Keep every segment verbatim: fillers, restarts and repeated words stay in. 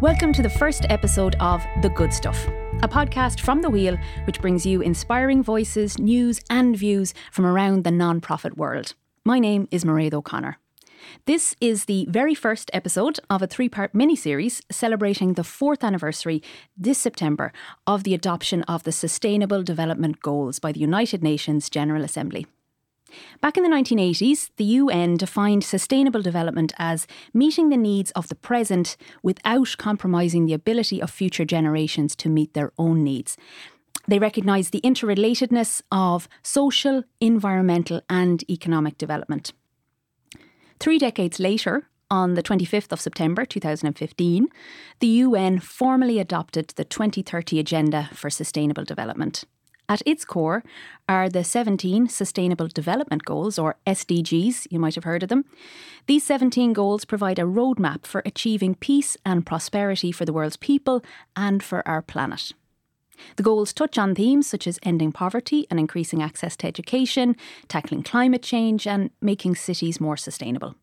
Welcome to the first episode of The Good Stuff, a podcast from The Wheel which brings you inspiring voices, news and views from around the non-profit world. My name is Mairead O'Connor. This is the very first episode of a three-part mini-series celebrating the fourth anniversary this September of the adoption of the Sustainable Development Goals by the United Nations General Assembly. Back in the nineteen eighties, the U N defined sustainable development as meeting the needs of the present without compromising the ability of future generations to meet their own needs. They recognised the interrelatedness of social, environmental and economic development. Three decades later, on the twenty-fifth of September two thousand fifteen, the U N formally adopted the twenty thirty Agenda for Sustainable Development. At its core are the seventeen Sustainable Development Goals, or S D Gs, you might have heard of them. These seventeen goals provide a roadmap for achieving peace and prosperity for the world's people and for our planet. The goals touch on themes such as ending poverty and increasing access to education, tackling climate change and making cities more sustainable.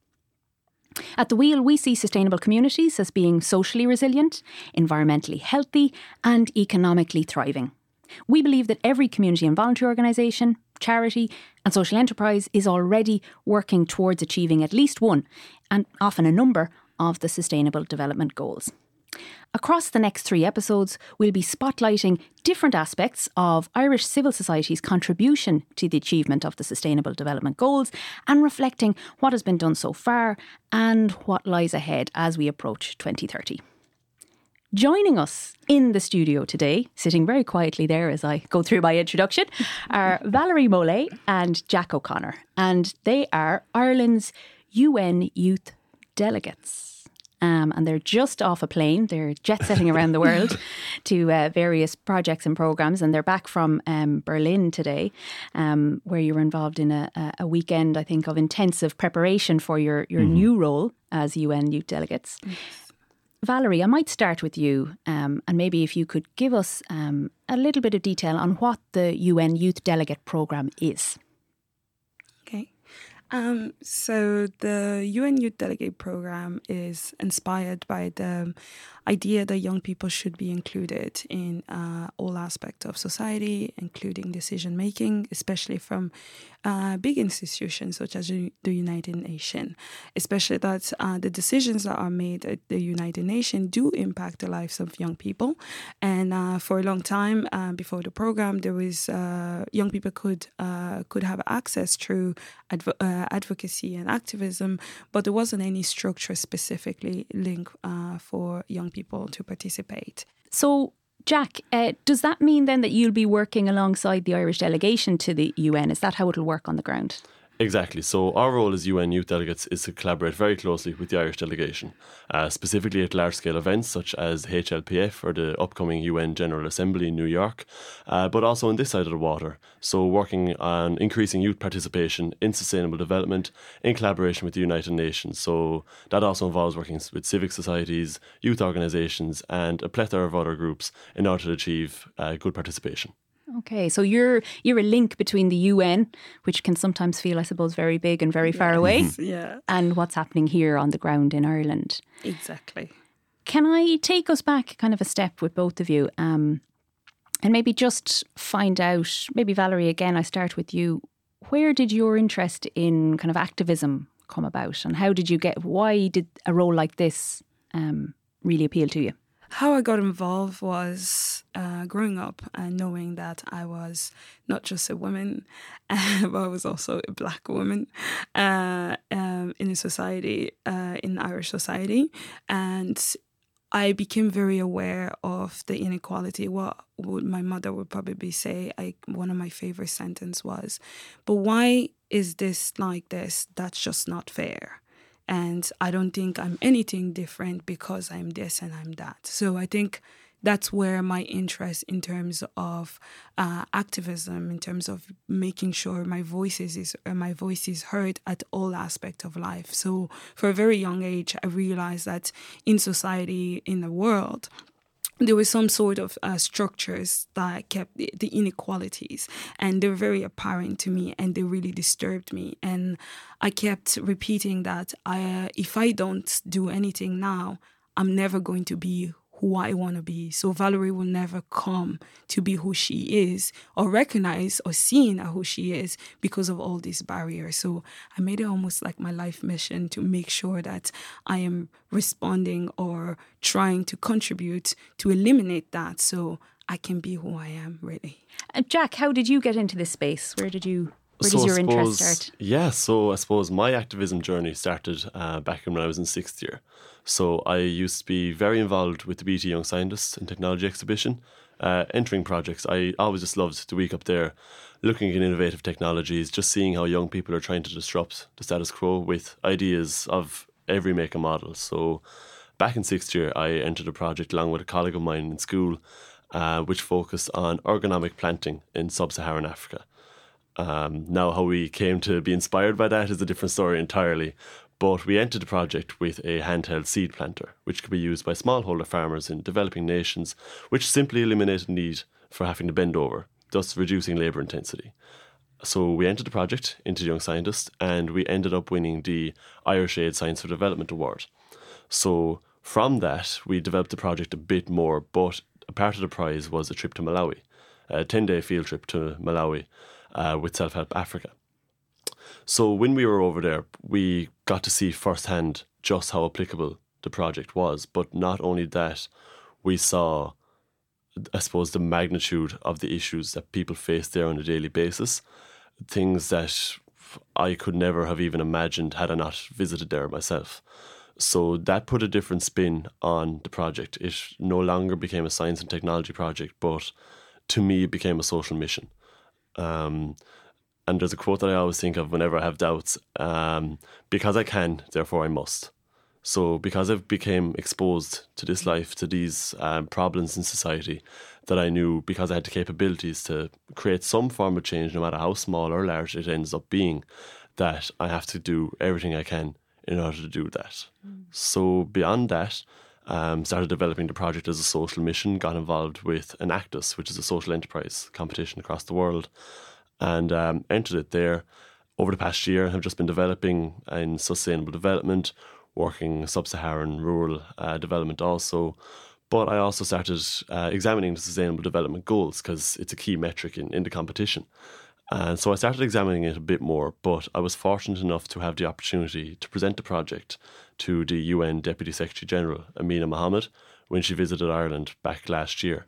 At The Wheel, we see sustainable communities as being socially resilient, environmentally healthy and economically thriving. We believe that every community and voluntary organisation, charity and social enterprise is already working towards achieving at least one, and often a number, of the Sustainable Development Goals. Across the next three episodes, we'll be spotlighting different aspects of Irish civil society's contribution to the achievement of the Sustainable Development Goals and reflecting what has been done so far and what lies ahead as we approach twenty thirty. Joining us in the studio today, sitting very quietly there as I go through my introduction, are Valerie Mollet and Jack O'Connor. And they are Ireland's U N Youth Delegates. Um, and they're just off a plane. They're jet-setting around the world to uh, various projects and programmes. And they're back from um, Berlin today, um, where you were involved in a, a weekend, I think, of intensive preparation for your, your mm-hmm. new role as U N Youth Delegates. Yes. Valerie, I might start with you, um, and maybe if you could give us um, a little bit of detail on what the U N Youth Delegate Programme is. Okay. Um, so the U N Youth Delegate Programme is inspired by the idea that young people should be included in uh, all aspects of society, including decision making, especially from uh, big institutions such as the United Nations, especially that uh, the decisions that are made at the United Nations do impact the lives of young people. And uh, for a long time uh, before the program, there was uh, young people could uh, could have access through adv- uh, advocacy and activism, but there wasn't any structure specifically linked uh, for young people to participate. So, Jack, uh, does that mean then that you'll be working alongside the Irish delegation to the U N? Is that how it'll work on the ground? Exactly. So our role as U N Youth Delegates is to collaborate very closely with the Irish delegation, uh, specifically at large-scale events such as H L P F or the upcoming U N General Assembly in New York, uh, but also on this side of the water. So working on increasing youth participation in sustainable development in collaboration with the United Nations. So that also involves working with civic societies, youth organisations and a plethora of other groups in order to achieve uh, good participation. Okay, so you're you're a link between the U N, which can sometimes feel, I suppose, very big and very yes, far away, yeah. and what's happening here on the ground in Ireland. Exactly. Can I take us back kind of a step with both of you, um, and maybe just find out, maybe Valerie, again, I start with you. Where did your interest in kind of activism come about, and how did you get, why did a role like this um, really appeal to you? How I got involved was uh, growing up and knowing that I was not just a woman, uh, but I was also a black woman uh, um, in a society, uh, in Irish society. And I became very aware of the inequality. What would my mother would probably say, I, one of my favorite sentences was, but why is this like this? That's just not fair. And I don't think I'm anything different because I'm this and I'm that. So I think that's where my interest in terms of uh, activism, in terms of making sure my voice is uh, my voice is heard at all aspects of life. So for a very young age, I realized that in society, in the world, there were some sort of uh, structures that kept the, the inequalities, and they were very apparent to me, and they really disturbed me. And I kept repeating that I, uh, if I don't do anything now, I'm never going to be who I want to be. So Valerie will never come to be who she is or recognize or seen who she is because of all these barriers. So I made it almost like my life mission to make sure that I am responding or trying to contribute to eliminate that so I can be who I am, really. Uh, Jack, how did you get into this space? Where did you... Where so does your I suppose, interest start? Yeah, so I suppose my activism journey started uh, back when I was in sixth year. So I used to be very involved with the B T Young Scientists and Technology Exhibition, uh, entering projects. I always just loved the week up there, looking at innovative technologies, just seeing how young people are trying to disrupt the status quo with ideas of every make and model. So back in sixth year, I entered a project along with a colleague of mine in school, uh, which focused on ergonomic planting in sub-Saharan Africa. Um, now, how we came to be inspired by that is a different story entirely. But we entered the project with a handheld seed planter, which could be used by smallholder farmers in developing nations, which simply eliminated the need for having to bend over, thus reducing labour intensity. So we entered the project into Young Scientist, and we ended up winning the Irish Aid Science for Development Award. So from that, we developed the project a bit more, but a part of the prize was a trip to Malawi, a ten-day field trip to Malawi uh, with Self-Help Africa. So when we were over there, we got to see firsthand just how applicable the project was. But not only that, we saw, I suppose, the magnitude of the issues that people face there on a daily basis. Things that I could never have even imagined had I not visited there myself. So that put a different spin on the project. It no longer became a science and technology project, but to me, it became a social mission. Um, And there's a quote that I always think of whenever I have doubts, um, because I can, therefore I must. So because I've become exposed to this life, to these um, problems in society, that I knew because I had the capabilities to create some form of change, no matter how small or large it ends up being, that I have to do everything I can in order to do that. Mm. So beyond that, um, started developing the project as a social mission, got involved with Enactus, which is a social enterprise competition across the world, and um, entered it there. Over the past year, have just been developing in sustainable development, working sub-Saharan rural uh, development also. But I also started uh, examining the sustainable development goals because it's a key metric in, in the competition. And so I started examining it a bit more, but I was fortunate enough to have the opportunity to present the project to the U N Deputy Secretary General, Amina Mohammed, when she visited Ireland back last year.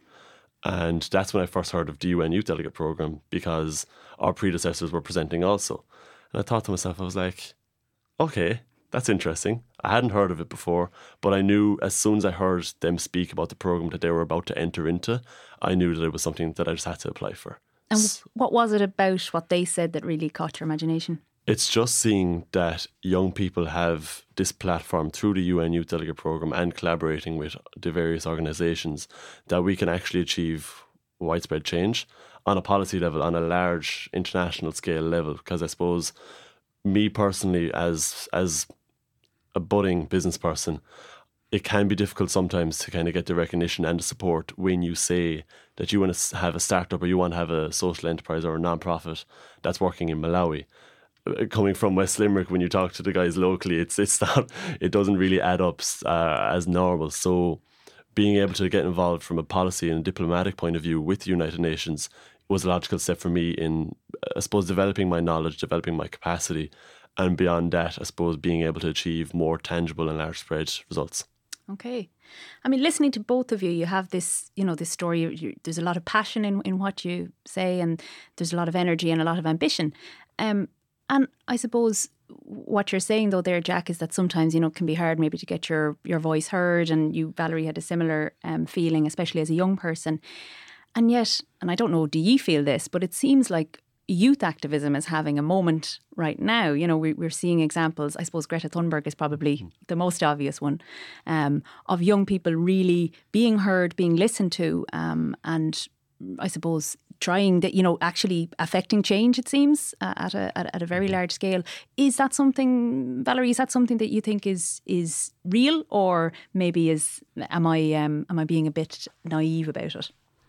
And that's when I first heard of the U N Youth Delegate Programme, because our predecessors were presenting also. And I thought to myself, I was like, okay, that's interesting. I hadn't heard of it before, but I knew as soon as I heard them speak about the programme that they were about to enter into, I knew that it was something that I just had to apply for. And what was it about what they said that really caught your imagination? It's just seeing that young people have this platform through the U N Youth Delegate Programme and collaborating with the various organisations, that we can actually achieve widespread change on a policy level, on a large international scale level. Because I suppose me personally, as as a budding business person, it can be difficult sometimes to kind of get the recognition and the support when you say that you want to have a startup or you want to have a social enterprise or a non-profit that's working in Malawi. Coming from West Limerick, when you talk to the guys locally, it's it's not, it doesn't really add up uh, as normal. So being able to get involved from a policy and a diplomatic point of view with the United Nations was a logical step for me in, I suppose, developing my knowledge, developing my capacity, and beyond that, I suppose, being able to achieve more tangible and large spread results. Okay. I mean, listening to both of you, you have this, you know, this story, you, you, there's a lot of passion in, in what you say, and there's a lot of energy and a lot of ambition. Um, and I suppose what you're saying though there, Jack, is that sometimes, you know, it can be hard maybe to get your, your voice heard, and you, Valerie, had a similar um, feeling, especially as a young person. And yet, and I don't know, do you feel this, but it seems like youth activism is having a moment right now. You know, we, we're seeing examples, I suppose Greta Thunberg is probably mm. the most obvious one, um, of young people really being heard, being listened to, um, and I suppose trying that, you know, actually affecting change, it seems, uh, at a at, at a very large scale. Is that something, Valerie, is that something that you think is is real, or maybe is, am I um, am I being a bit naive about it?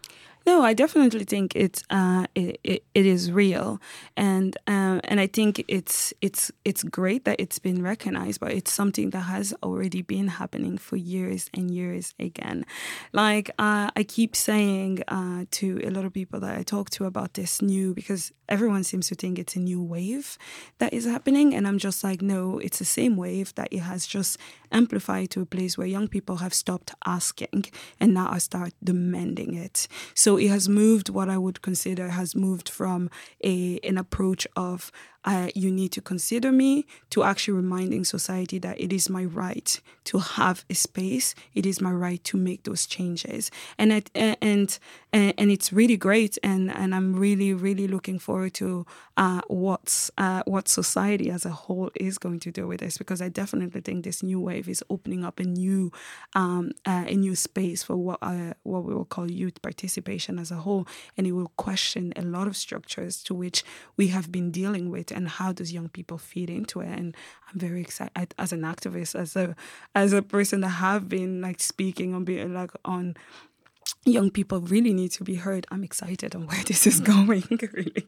No, I definitely think it's uh, it, it, it is real, and uh, and I think it's it's it's great that it's been recognized, but it's something that has already been happening for years and years again. Like uh, I keep saying uh, to a lot of people that I talk to about this new, because everyone seems to think it's a new wave that is happening, and I'm just like, no, it's the same wave that it has just amplified to a place where young people have stopped asking and now I start demanding it. So it has moved, what I would consider has moved from a an approach of uh, you need to consider me, to actually reminding society that it is my right to have a space. It is my right to make those changes. And it, and and and it's really great. And, and I'm really, really looking forward to uh, what's, uh, what society as a whole is going to do with this, because I definitely think this new wave is opening up a new um, uh, a new space for what uh, what we will call youth participation as a whole. And it will question a lot of structures to which we have been dealing with, and how does young people feed into it. And I'm very excited as an activist, as a as a person that have been like speaking on being like on young people really need to be heard. I'm excited on where this is going, really.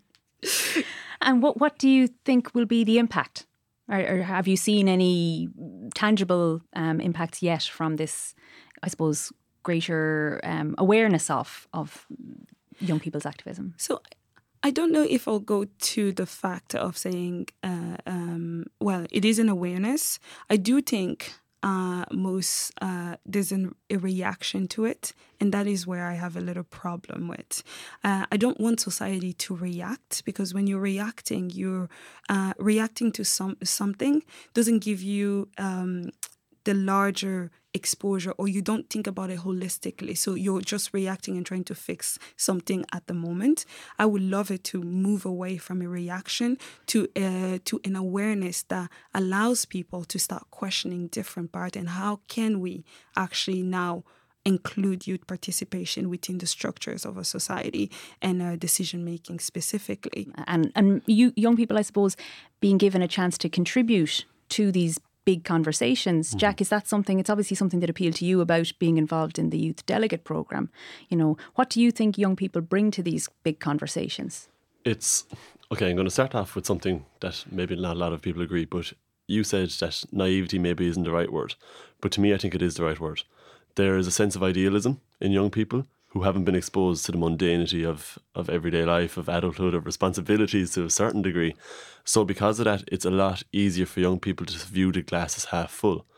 And what what do you think will be the impact? Or, or have you seen any tangible um, impacts yet from this, I suppose, greater um, awareness of of young people's activism? So I don't know if I'll go to the fact of saying, uh, um, well, it is an awareness. I do think uh, most uh, there's an, a reaction to it, and that is where I have a little problem with. Uh, I don't want society to react, because when you're reacting, you're uh, reacting to some something doesn't give you um, the larger exposure, or you don't think about it holistically. So you're just reacting and trying to fix something at the moment. I would love it to move away from a reaction to uh, to an awareness that allows people to start questioning different parts, and how can we actually now include youth participation within the structures of a society and uh, decision making specifically. And and you young people, I suppose, being given a chance to contribute to these big conversations. Mm-hmm. Jack, is that something, it's obviously something that appealed to you about being involved in the Youth Delegate Programme. You know, what do you think young people bring to these big conversations? It's, okay, I'm going to start off with something that maybe not a lot of people agree, but you said that naivety maybe isn't the right word. But to me, I think it is the right word. There is a sense of idealism in young people who haven't been exposed to the mundanity of, of everyday life, of adulthood, of responsibilities to a certain degree. So because of that, it's a lot easier for young people to view the glass as half full,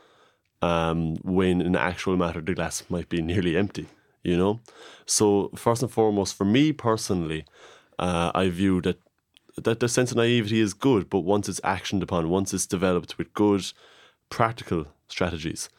um, when in actual matter the glass might be nearly empty, you know? So first and foremost, for me personally, uh, I view that, that the sense of naivety is good, but once it's actioned upon, once it's developed with good practical strategies,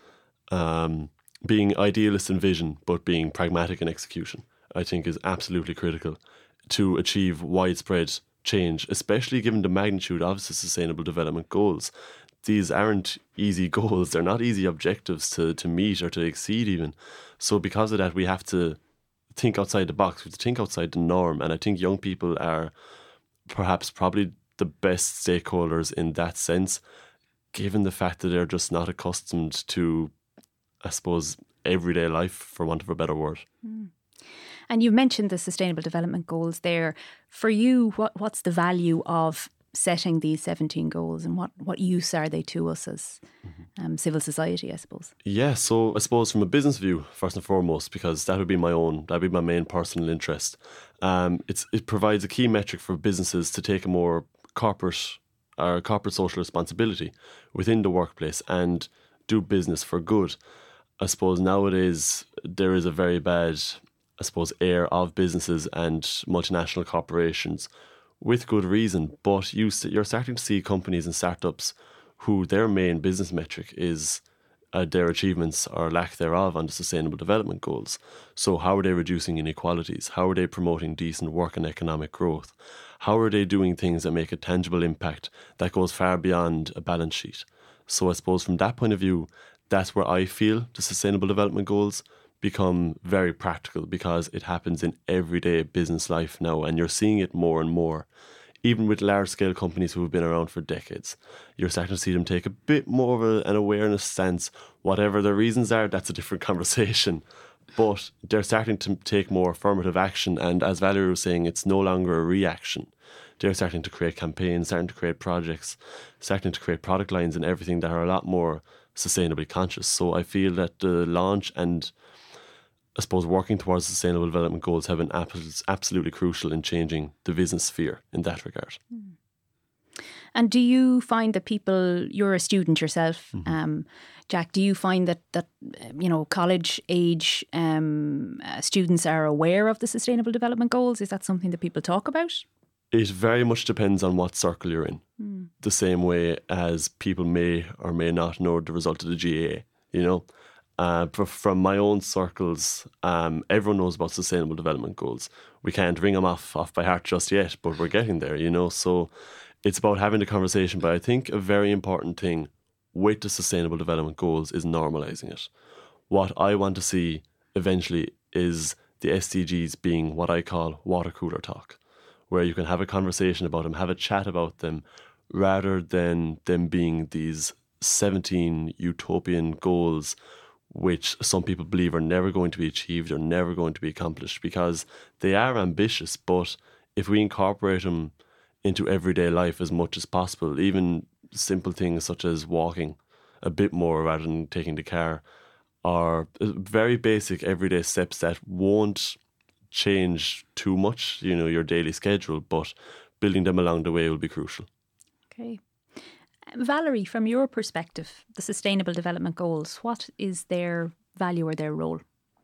um, being idealist in vision, but being pragmatic in execution, I think is absolutely critical to achieve widespread change, especially given the magnitude of the Sustainable Development Goals. These aren't easy goals. They're not easy objectives to, to meet or to exceed even. So because of that, we have to think outside the box. We have to think outside the norm. And I think young people are perhaps probably the best stakeholders in that sense, given the fact that they're just not accustomed to, I suppose, everyday life, for want of a better word. Mm. And you mentioned the Sustainable Development Goals there. For you, what what's the value of setting these seventeen goals, and what, what use are they to us as mm-hmm. um, civil society, I suppose? Yeah, so I suppose from a business view, first and foremost, because that would be my own, that would be my main personal interest. Um, it's it provides a key metric for businesses to take a more corporate, or corporate social responsibility within the workplace and do business for good. I suppose nowadays there is a very bad, I suppose, air of businesses and multinational corporations, with good reason. But you, you're starting to see companies and startups who their main business metric is uh, their achievements or lack thereof on the Sustainable Development Goals. So how are they reducing inequalities? How are they promoting decent work and economic growth? How are they doing things that make a tangible impact that goes far beyond a balance sheet? So I suppose from that point of view, that's where I feel the Sustainable Development Goals become very practical, because it happens in everyday business life now, and you're seeing it more and more. Even with large-scale companies who have been around for decades, you're starting to see them take a bit more of a, an awareness stance. Whatever their reasons are, that's a different conversation. but they're starting to take more affirmative action. And as Valerie was saying, it's no longer a reaction. They're starting to create campaigns, starting to create projects, starting to create product lines and everything that are a lot more sustainably conscious. So I feel that the launch and I suppose working towards Sustainable Development Goals have been ab- absolutely crucial in changing the business sphere in that regard. Mm. And do you find that people, you're a student yourself, mm-hmm. um, Jack, do you find that, that you know, college age um, uh, students are aware of the Sustainable Development Goals? Is that something that people talk about? It very much depends on what circle you're in. Mm. The same way as people may or may not know the result of the G A A, you know. Uh, from my own circles, um, everyone knows about Sustainable Development Goals. We can't ring them off, off by heart just yet, but we're getting there, you know. So it's about having the conversation. But I think a very important thing with the Sustainable Development Goals is normalising it. What I want to see eventually is the S D Gs being what I call water cooler talk, where you can have a conversation about them, have a chat about them, rather than them being these seventeen utopian goals which some people believe are never going to be achieved or never going to be accomplished, because they are ambitious. But if we incorporate them into everyday life as much as possible, even simple things such as walking a bit more rather than taking the car, are very basic everyday steps that won't change too much, you know, your daily schedule, but building them along the way will be crucial. Okay. Valerie, from your perspective, the Sustainable Development Goals, what is their value or their role?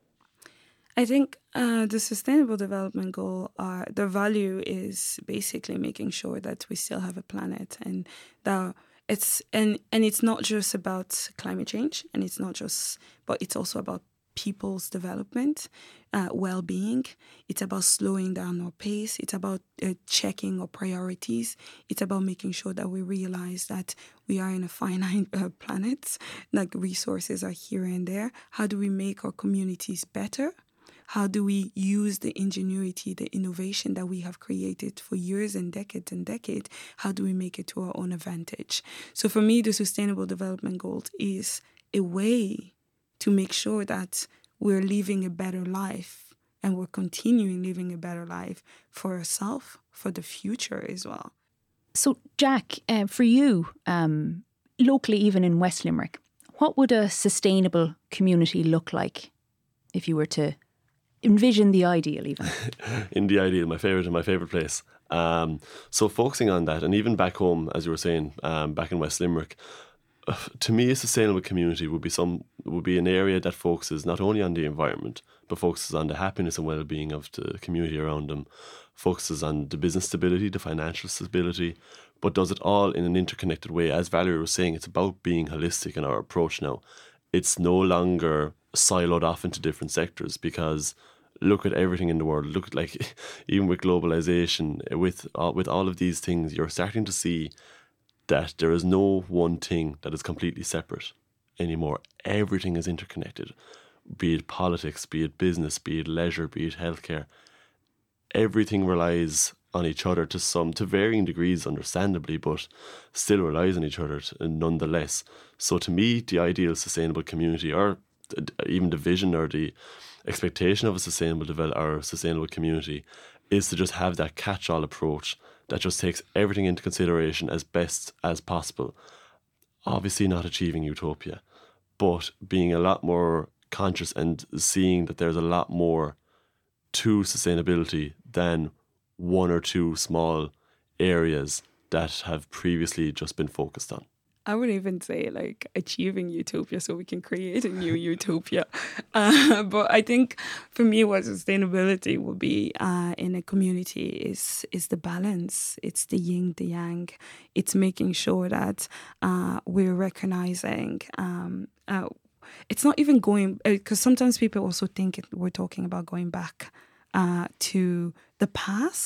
I think uh, the Sustainable Development Goal, uh, the value is basically making sure that we still have a planet, and that it's and and it's not just about climate change, and it's not just, but it's also about people's development, uh, well-being. It's about slowing down our pace. It's about uh, checking our priorities. It's about making sure that we realize that we are in a finite uh, planet, like resources are here and there. How do we make our communities better? How do we use the ingenuity, the innovation that we have created for years and decades and decades? How do we make it to our own advantage? So for me, the Sustainable Development Goals is a way to make sure that we're living a better life and we're continuing living a better life for ourselves, for the future as well. So, Jack, uh, for you, um, locally, even in West Limerick, what would a sustainable community look like if you were to envision the ideal even? In the ideal, my favourite and my favourite place. Um, so focusing on that, and even back home, as you were saying, um, back in West Limerick, to me, a sustainable community would be some would be an area that focuses not only on the environment, but focuses on the happiness and well-being of the community around them, focuses on the business stability, the financial stability, but does it all in an interconnected way. As Valerie was saying, it's about being holistic in our approach now. It's no longer siloed off into different sectors, because look at everything in the world. Look at, like, even with globalization, with uh, with all of these things, you're starting to see that there is no one thing that is completely separate anymore. Everything is interconnected, be it politics, be it business, be it leisure, be it healthcare. Everything relies on each other to some, to varying degrees, understandably, but still relies on each other nonetheless. So to me, the ideal sustainable community, or even the vision or the expectation of a sustainable develop or sustainable community, is to just have that catch-all approach that just takes everything into consideration as best as possible. Obviously not achieving utopia, but being a lot more conscious and seeing that there's a lot more to sustainability than one or two small areas that have previously just been focused on. I would even say like achieving utopia so we can create a new utopia. Uh, but I think for me what sustainability will be uh, in a community is is the balance. It's the yin, the yang. It's making sure that uh, we're recognizing um, uh, it's not even going, because uh, sometimes people also think we're talking about going back uh, to the past.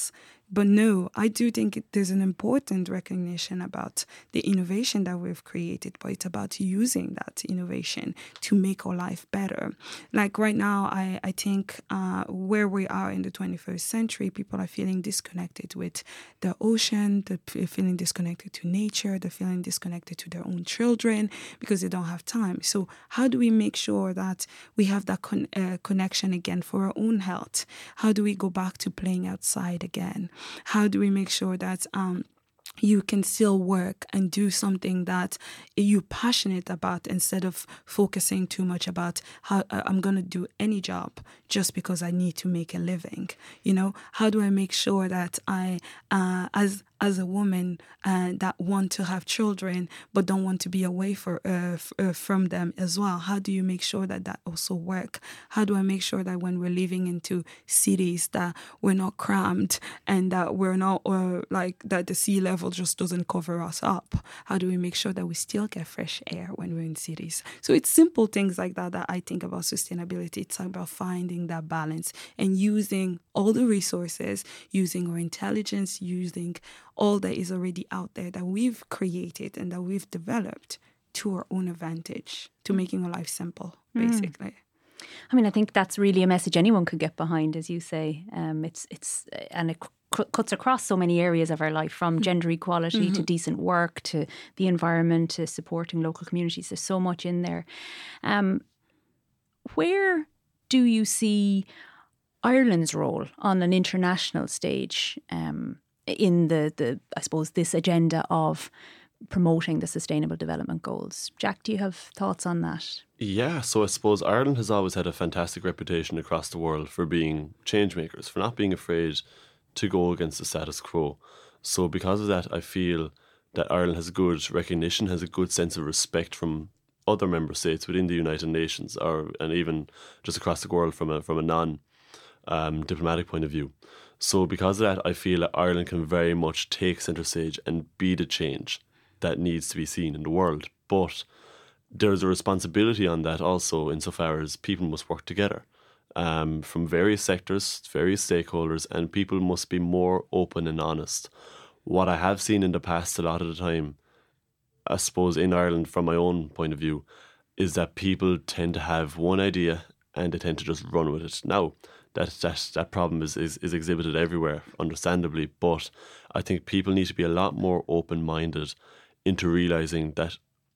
But no, I do think it, there's an important recognition about the innovation that we've created, but it's about using that innovation to make our life better. Like right now, I, I think uh, where we are in the twenty-first century, people are feeling disconnected with the ocean, they're feeling disconnected to nature, they're feeling disconnected to their own children because they don't have time. So how do we make sure that we have that con- uh, connection again for our own health? How do we go back to playing outside again? How do we make sure that um, you can still work and do something that you're passionate about instead of focusing too much about how uh, I'm going to do any job just because I need to make a living? You know, how do I make sure that I, uh, as as a woman uh, that want to have children but don't want to be away for, uh, f- uh, from them as well? How do you make sure that that also work? How do I make sure that when we're living into cities that we're not crammed and that we're not uh, like that the sea level just doesn't cover us up? How do we make sure that we still get fresh air when we're in cities? So it's simple things like that that I think about sustainability. It's about finding that balance and using all the resources, using our intelligence, using all that is already out there that we've created and that we've developed to our own advantage, to making our life simple, basically. Mm. I mean, I think that's really a message anyone could get behind, as you say. Um, it's it's and it c- cuts across so many areas of our life, from gender equality mm-hmm. to decent work to the environment to supporting local communities. There's so much in there. Um, where do you see Ireland's role on an international stage um, in the, the, I suppose, this agenda of promoting the Sustainable Development Goals? Jack, do you have thoughts on that? Yeah, so I suppose Ireland has always had a fantastic reputation across the world for being change makers, for not being afraid to go against the status quo. So because of that, I feel that Ireland has good recognition, has a good sense of respect from other member states within the United Nations, or and even just across the world from a from a non um, diplomatic point of view. So because of that, I feel that Ireland can very much take centre stage and be the change that needs to be seen in the world. But there's a responsibility on that also, insofar as people must work together um, from various sectors, various stakeholders, and people must be more open and honest. What I have seen in the past a lot of the time, I suppose in Ireland from my own point of view, is that people tend to have one idea and they tend to just run with it. Now, that that, that problem is, is, is exhibited everywhere, understandably, but I think people need to be a lot more open-minded into realising that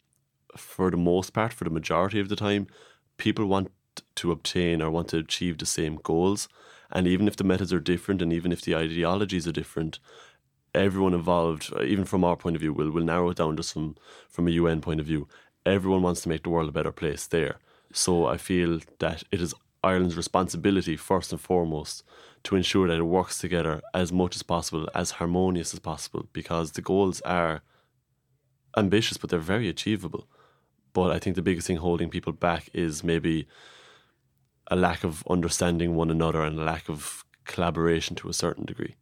for the most part, for the majority of the time, people want to obtain or want to achieve the same goals. And even if the methods are different and even if the ideologies are different, everyone involved, even from our point of view, will will narrow it down just from, from a U N point of view. Everyone wants to make the world a better place there. So I feel that it is Ireland's responsibility, first and foremost, to ensure that it works together as much as possible, as harmonious as possible, because the goals are ambitious, but they're very achievable. But I think the biggest thing holding people back is maybe a lack of understanding one another and a lack of collaboration to a certain degree.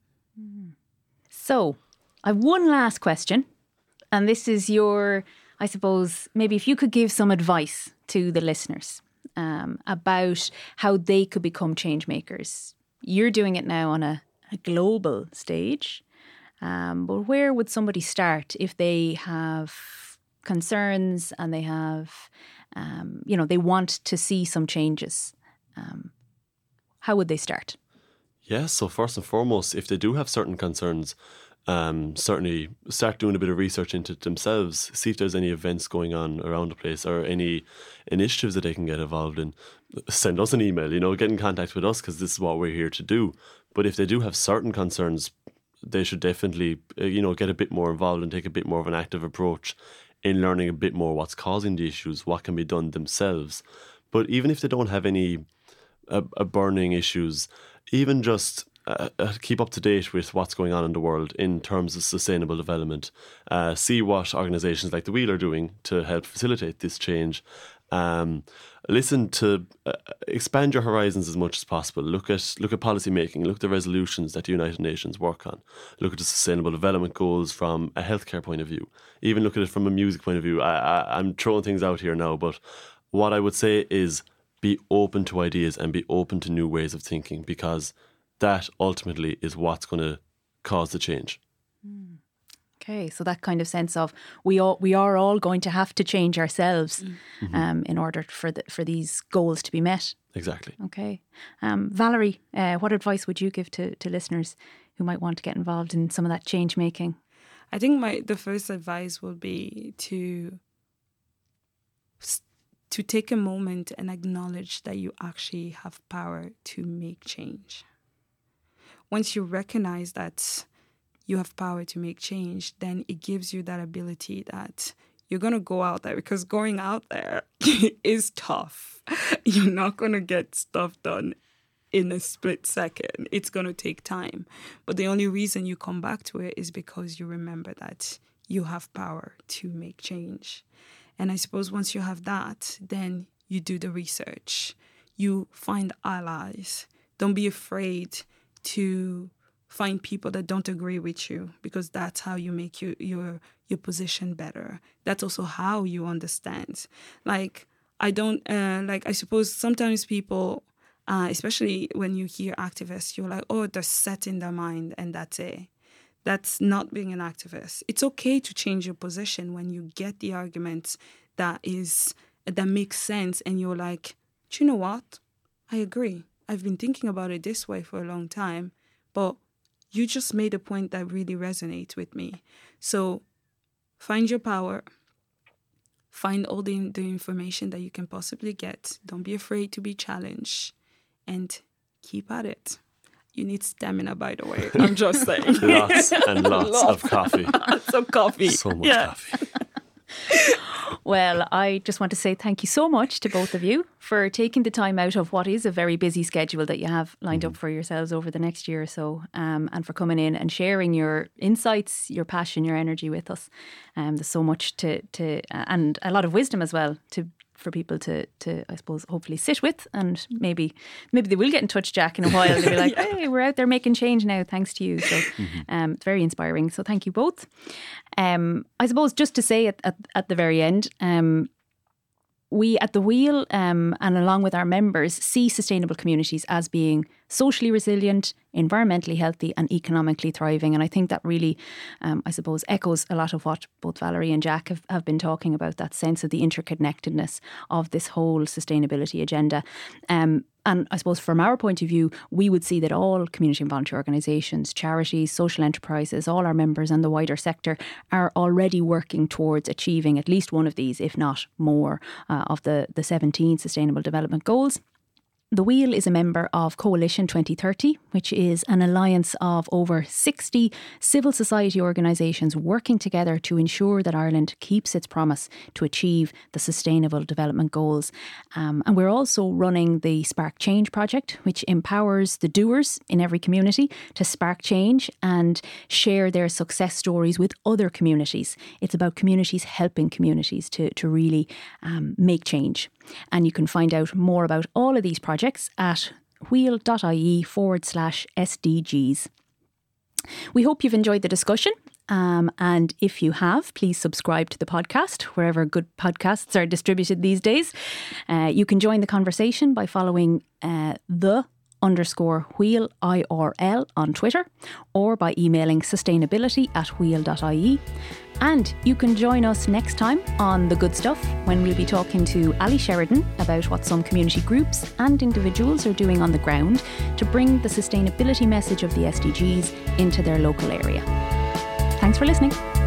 So, I have one last question, and this is your, I suppose, maybe if you could give some advice to the listeners um, about how they could become change makers. You're doing it now on a, a global stage, um, but where would somebody start if they have concerns and they have, um, you know, they want to see some changes? Um, how would they start? Yeah, so first and foremost, if they do have certain concerns, um, certainly start doing a bit of research into it themselves, see if there's any events going on around the place or any initiatives that they can get involved in. Send us an email, you know, get in contact with us because this is what we're here to do. But if they do have certain concerns, they should definitely, uh, you know, get a bit more involved and take a bit more of an active approach in learning a bit more what's causing the issues, what can be done themselves. But even if they don't have any uh, uh, burning issues, even just uh, uh, keep up to date with what's going on in the world in terms of sustainable development. Uh, see what organisations like The Wheel are doing to help facilitate this change. Um, listen to, uh, expand your horizons as much as possible. Look at look at policy making, look at the resolutions that the United Nations work on. Look at the Sustainable Development Goals from a healthcare point of view. Even look at it from a music point of view. I, I, I'm throwing things out here now, but what I would say is be open to ideas and be open to new ways of thinking, because that ultimately is what's going to cause the change. Okay, so that kind of sense of we all we are all going to have to change ourselves mm-hmm. um, in order for the, for these goals to be met. Exactly. Okay, um, Valerie, uh, what advice would you give to to listeners who might want to get involved in some of that change making? I think my the first advice would be to to take a moment and acknowledge that you actually have power to make change. Once you recognize that you have power to make change, then it gives you that ability that you're going to go out there, because going out there is tough. You're not going to get stuff done in a split second. It's going to take time. But the only reason you come back to it is because you remember that you have power to make change. And I suppose once you have that, then you do the research. You find allies. Don't be afraid to find people that don't agree with you, because that's how you make you, your your position better. That's also how you understand. Like, I don't, uh, like, I suppose sometimes people, uh, especially when you hear activists, you're like, oh, they're set in their mind and that's it. That's not being an activist. It's okay to change your position when you get the arguments that is that makes sense and you're like, do you know what? I agree. I've been thinking about it this way for a long time, but you just made a point that really resonates with me. So find your power. Find all the, the information that you can possibly get. Don't be afraid to be challenged. And keep at it. You need stamina, by the way. I'm just saying. Lots and lots, lots of coffee. Lots of coffee. So much yeah. coffee. Well, I just want to say thank you so much to both of you for taking the time out of what is a very busy schedule that you have lined mm-hmm. up for yourselves over the next year or so, um, and for coming in and sharing your insights, your passion, your energy with us. Um, there's so much to, to uh, and a lot of wisdom as well to for people to, to, I suppose, hopefully sit with, and maybe maybe they will get in touch, Jack, in a while. They'll be like, yeah. hey, we're out there making change now, thanks to you. So mm-hmm. um, it's very inspiring. So thank you both. Um, I suppose just to say at, at, at the very end, um, we at The Wheel um, and along with our members see sustainable communities as being socially resilient, environmentally healthy and economically thriving. And I think that really, um, I suppose, echoes a lot of what both Valerie and Jack have, have been talking about, that sense of the interconnectedness of this whole sustainability agenda. Um, and I suppose from our point of view, we would see that all community and volunteer organisations, charities, social enterprises, all our members and the wider sector are already working towards achieving at least one of these, if not more, uh, of the, the seventeen Sustainable Development Goals. The Wheel is a member of Coalition twenty thirty, which is an alliance of over sixty civil society organisations working together to ensure that Ireland keeps its promise to achieve the Sustainable Development Goals. Um, and we're also running the Spark Change project, which empowers the doers in every community to spark change and share their success stories with other communities. It's about communities helping communities to, to really um, make change. And you can find out more about all of these projects at wheel.ie forward slash SDGs. We hope you've enjoyed the discussion. Um, and if you have, please subscribe to the podcast wherever good podcasts are distributed these days. Uh, you can join the conversation by following uh, the underscore wheel I R L on Twitter, or by emailing sustainability at wheel.ie. And you can join us next time on The Good Stuff, when we'll be talking to Ali Sheridan about what some community groups and individuals are doing on the ground to bring the sustainability message of the S D Gs into their local area. Thanks for listening.